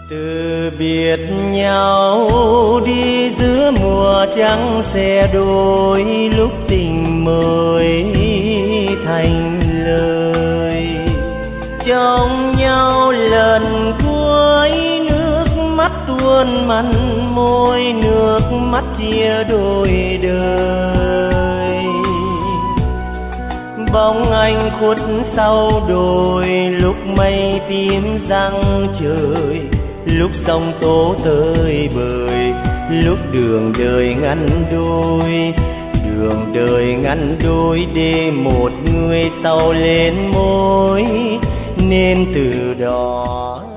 Từ biệt nhau đi giữa mùa trắng xe đôi, lúc tình mới thành lời. Trong nhau lần cuối nước mắt tuôn mặn môi, nước mắt chia đôi đời. Bóng anh khuất sau đồi, lúc mây tím răng trời, lúc sông tố tơi bời, lúc đường đời ngăn đôi. Đường đời ngăn đôi để một người sau lên môi, nên từ đó